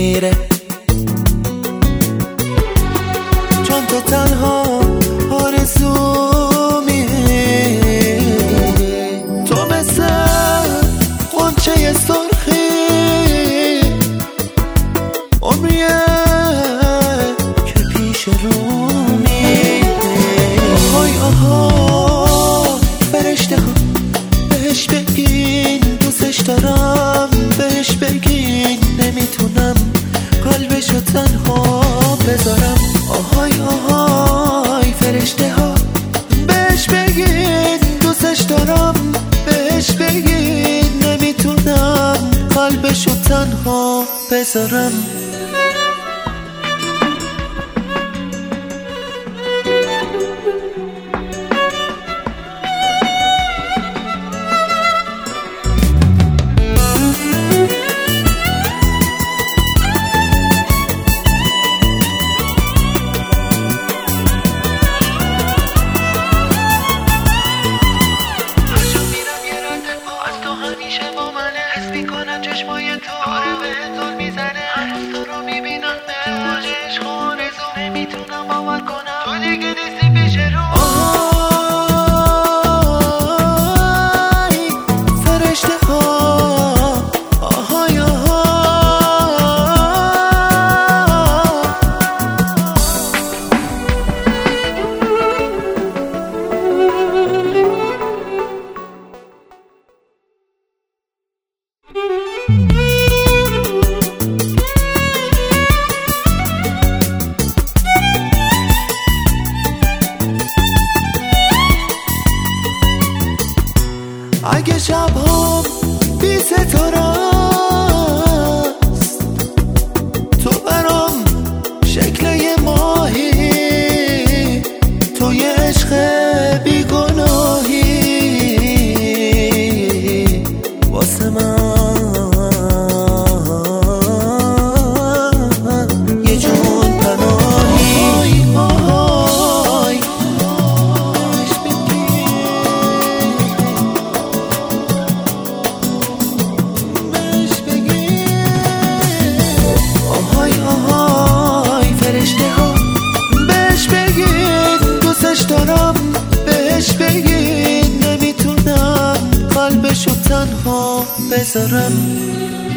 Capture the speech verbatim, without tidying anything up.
میره، چون تو تنها آرزومی. تو مثل غنچه سرخی عمریه که پیش رومی. آهای آها فرشته ها بهش بگین دوستش دارم، بهش بگین نمیتونم قلبشو تنها بذارم. آهای آهای فرشته ها بهش بگین دوستش دارم، بهش بگین نمیتونم قلبشو تنها بذارم. چشمای تو داره به دل میزنه، هر روز تو رو میبینم به موج عشق و آرزو، نمیتونم باور کنم تو دیگه نیستی پیش رو. آهای فرشته ها آهای آهای اگه شب‌هام بی ستاره است، تو برام شکل یه ماهی، تو یه عشق بی گناهی واسه من، یه جون پناهی. آهای بذارم.